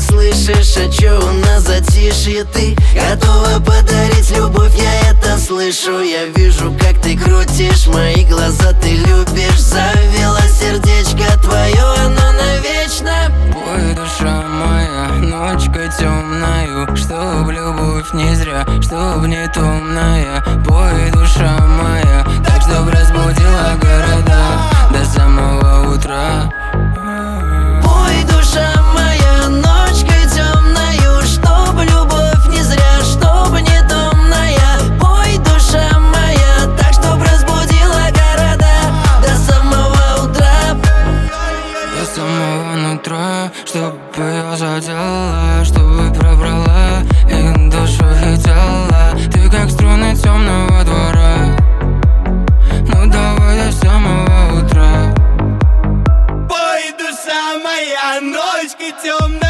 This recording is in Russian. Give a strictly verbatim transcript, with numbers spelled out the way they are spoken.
слышишь, а чё у нас затишье? Ты готова подарить любовь, я это слышу. Я вижу, как ты крутишь мои глаза, ты любишь. Завела сердечко твое, оно навечно. Ой, душа моя, ночка темная, чтоб любовь не зря, чтоб не томная. Пой, душа моя, так чтоб разбудила города до самого утра. Пой, душа моя, ночкой темною, чтоб любовь не зря, чтоб не томная. Пой, душа моя, так чтоб разбудила города до самого утра. До самого нутра, чтоб ее задела, чтобы пробрала и душу, и тело. Ты как струны темного двора, ну давай до самого утра. Пой, душа моя, ночка темная.